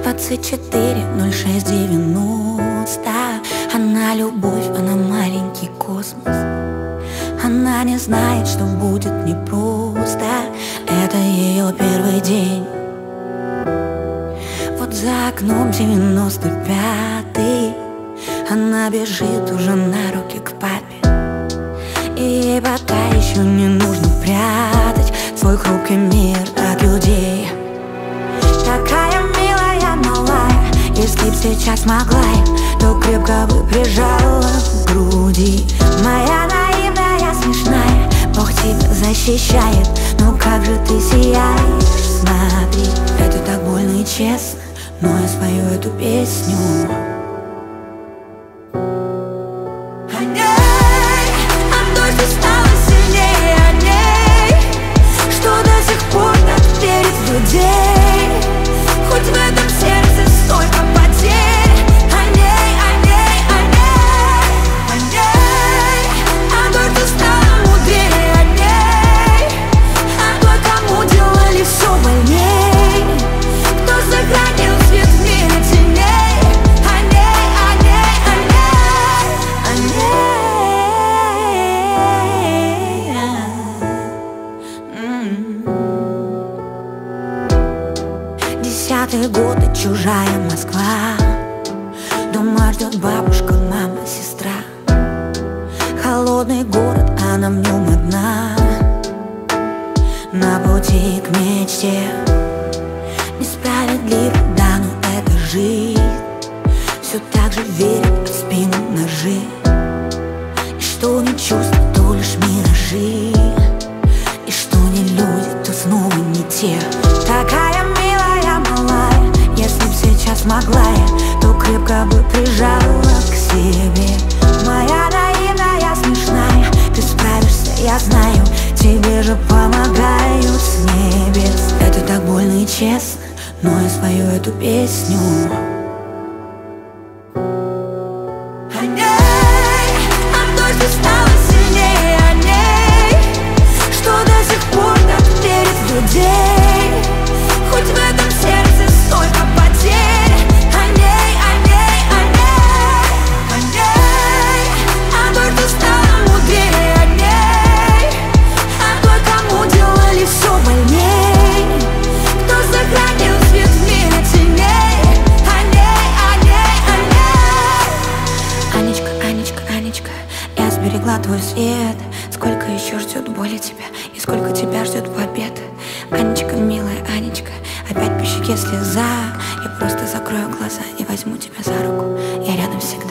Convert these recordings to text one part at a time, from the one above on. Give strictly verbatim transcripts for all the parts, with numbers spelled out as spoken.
двадцать четыре ноль шесть девяносто. Она любовь, она маленький космос. Она не знает, что будет непросто. Это ее первый день. Вот за окном девяносто пятый. Она бежит уже на руки к папе. И ей пока еще не нужно прятать свой хрупкий мир от людей. Такая милая, малая, если б сейчас могла я, то крепко бы прижала к груди. Моя наивная, смешная, Бог тебя защищает. Ну как же ты сияешь, смотри. Это так больно и честно, но я спою эту песню. Хоть в этом сердце столько потерь. О ней, о ней, о ней, о ней. О той, кто стала мудрее, о ней. О той, кому делали все больней. Кто сохранил свет в мире теней. О ней, о ней, о ней, о ней. Десятые годы, чужая Москва. Дома ждет бабушка, мама, сестра. Холодный город, она в нем одна. На пути к мечте. Несправедливо, да, но это жизнь. Все так же верит в спину ножи. И что не чувства, то лишь миражи. И что не люди, то снова не те. Такая милая, малая, если б сейчас могла я, то крепко бы прижала к себе. Моя наивная, смешная, ты справишься, я знаю. Тебе же помогают с небес. Это так больно и честно, но я спою эту песню. О ней, о той, что стала сильнее, о ней. Что до сих пор так верит в людей. Хоть в этом сердце столько потерь. О ней, о ней, о ней, о ней. О той, кто стала мудрее, о ней. О той, кому делали все больней. Кто сохранил свет в мире теней. О ней, о ней, о ней. Анечка, Анечка, Анечка, я сберегла твой свет. Сколько еще ждет боли тебя, и сколько тебя ждет побед. Анечка, милая Анечка, опять по щеке слеза. Я просто закрою глаза и возьму тебя за руку. Я рядом всегда.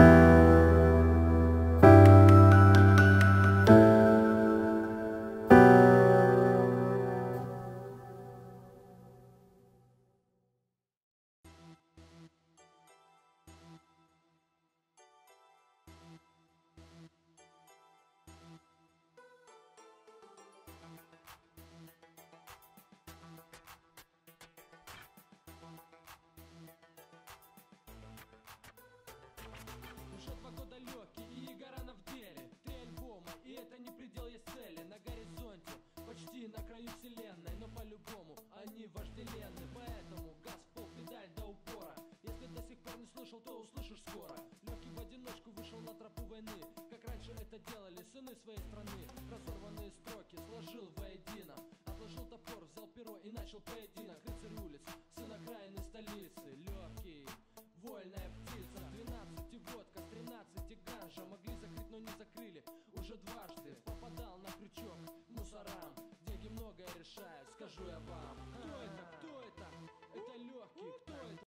Уже два года легкий и Егорана в деле. Три альбома, и это не предел, есть цели. На горизонте, почти на краю вселенной. Но по-любому они вожделенны. Поэтому газ в пол, педаль до упора. Если до сих пор не слышал, то услышишь скоро. Легкий в одиночку вышел на тропу войны. Как раньше это делали сыны своей страны. Разорванные строки сложил воедино. Отложил топор, взял перо и начал поединок. Рыцарь улиц, сын окраины столицы. Легкий, вольная птица. В двенадцати водка, с тринадцати ганжа. Могли закрыть, но не закрыли. Уже дважды попадал на крючок мусорам. Деньги многое решают, скажу я вам.